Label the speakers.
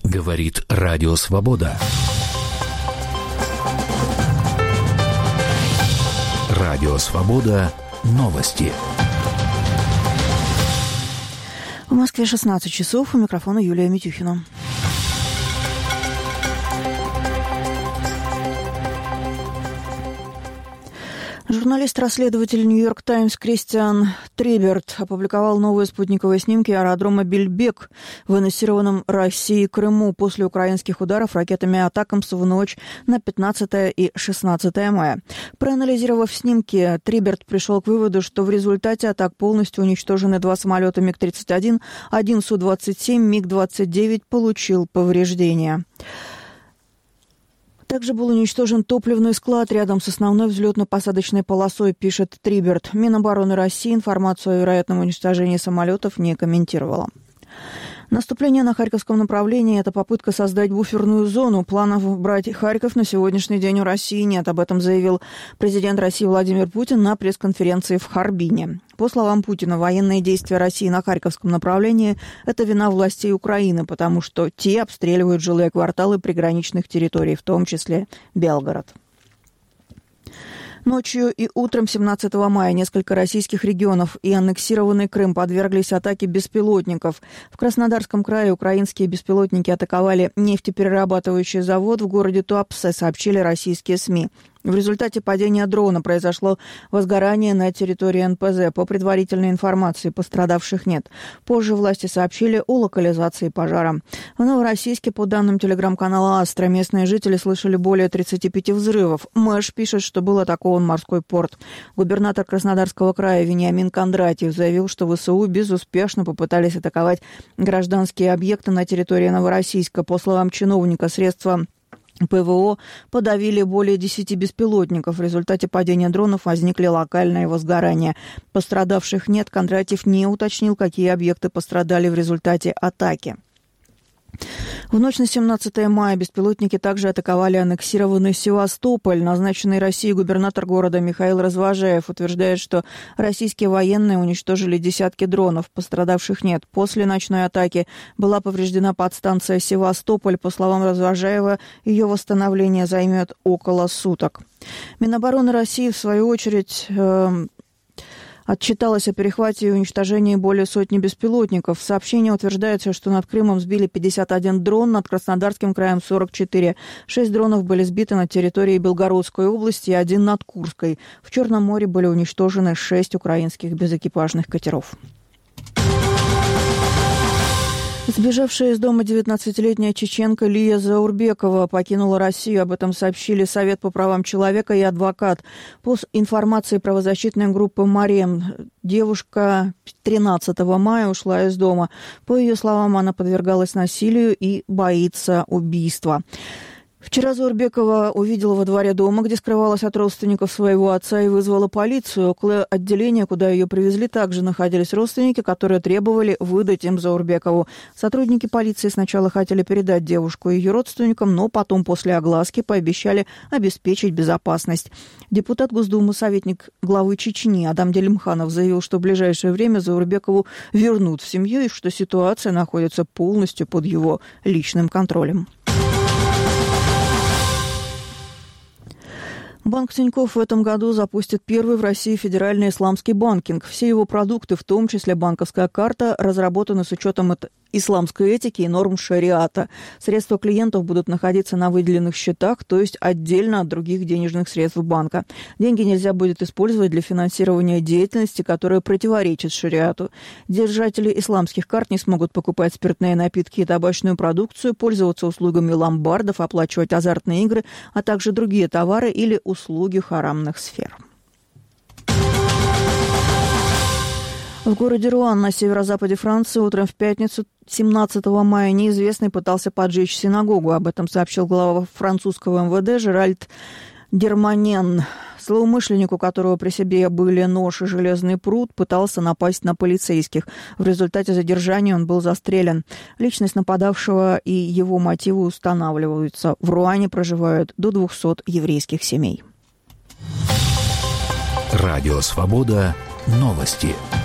Speaker 1: Говорит Радио Свобода. Радио Свобода. Новости.
Speaker 2: В Москве 16 часов. У микрофона Юлия Митюхина. Журналист-расследователь «Нью-Йорк Таймс» Кристиан Триберт опубликовал новые спутниковые снимки аэродрома Бельбек в аннексированном Россией Крыму после украинских ударов ракетами «Атакамс» в ночь на 15 и 16 мая. Проанализировав снимки, Триберт пришел к выводу, что в результате атак полностью уничтожены 2 самолета МиГ-31, 1 Су-27, МиГ-29 получил повреждения. Также был уничтожен топливный склад рядом с основной взлетно-посадочной полосой, пишет Триберт. Минобороны России информацию о вероятном уничтожении самолетов не комментировала. Наступление на Харьковском направлении – это попытка создать буферную зону. Планов брать Харьков на сегодняшний день у России нет. Об этом заявил президент России Владимир Путин на пресс-конференции в Харбине. По словам Путина, военные действия России на Харьковском направлении – это вина властей Украины, потому что те обстреливают жилые кварталы приграничных территорий, в том числе Белгород. Ночью и утром 17 мая несколько российских регионов и аннексированный Крым подверглись атаке беспилотников. В Краснодарском крае украинские беспилотники атаковали нефтеперерабатывающий завод в городе Туапсе, сообщили российские СМИ. В результате падения дрона произошло возгорание на территории НПЗ. По предварительной информации пострадавших нет. Позже власти сообщили о локализации пожара. В Новороссийске, по данным телеграм-канала «Астра», местные жители слышали более 35 взрывов. Мэш пишет, что был атакован морской порт. Губернатор Краснодарского края Вениамин Кондратьев заявил, что ВСУ безуспешно попытались атаковать гражданские объекты на территории Новороссийска. По словам чиновника, средства ПВО подавили более 10 беспилотников. В результате падения дронов возникли локальные возгорания. Пострадавших нет. Кондратьев не уточнил, какие объекты пострадали в результате атаки. В ночь на 17 мая беспилотники также атаковали аннексированный Севастополь. Назначенный Россией губернатор города Михаил Развожаев утверждает, что российские военные уничтожили десятки дронов. Пострадавших нет. После ночной атаки была повреждена подстанция Севастополь. По словам Развожаева, ее восстановление займет около суток. Минобороны России, в свою очередь, отчиталась о перехвате и уничтожении более сотни беспилотников. В сообщении утверждается, что над Крымом сбили 51 дрон, над Краснодарским краем 44. 6 дронов были сбиты на территории Белгородской области и 1 над Курской. В Черном море были уничтожены 6 украинских безэкипажных катеров. Сбежавшая из дома 19-летняя чеченка Лия Заурбекова покинула Россию. Об этом сообщили Совет по правам человека и адвокат. По информации правозащитной группы «Марем», девушка 13 мая ушла из дома. По ее словам, она подвергалась насилию и боится убийства. Вчера Заурбекова увидела во дворе дома, где скрывалась от родственников своего отца, и вызвала полицию. Около отделения, куда ее привезли, также находились родственники, которые требовали выдать им Заурбекову. Сотрудники полиции сначала хотели передать девушку ее родственникам, но потом после огласки пообещали обеспечить безопасность. Депутат Госдумы, советник главы Чечни Адам Делимханов заявил, что в ближайшее время Заурбекову вернут в семью и что ситуация находится полностью под его личным контролем. Банк Тинькофф в этом году запустит первый в России федеральный исламский банкинг. Все его продукты, в том числе банковская карта, разработаны с учетом исламской этики и норм шариата. Средства клиентов будут находиться на выделенных счетах, то есть отдельно от других денежных средств банка. Деньги нельзя будет использовать для финансирования деятельности, которая противоречит шариату. Держатели исламских карт не смогут покупать спиртные напитки и табачную продукцию, пользоваться услугами ломбардов, оплачивать азартные игры, а также другие товары или услуги харамных сфер. В городе Руан на северо-западе Франции утром в пятницу 17 мая неизвестный пытался поджечь синагогу. Об этом сообщил глава французского МВД Жеральд Дерманен. Злоумышленник, у которого при себе были нож и железный прут, пытался напасть на полицейских. В результате задержания он был застрелен. Личность нападавшего и его мотивы устанавливаются. В Руане проживают до 200 еврейских семей.
Speaker 1: Радио «Свобода». Новости.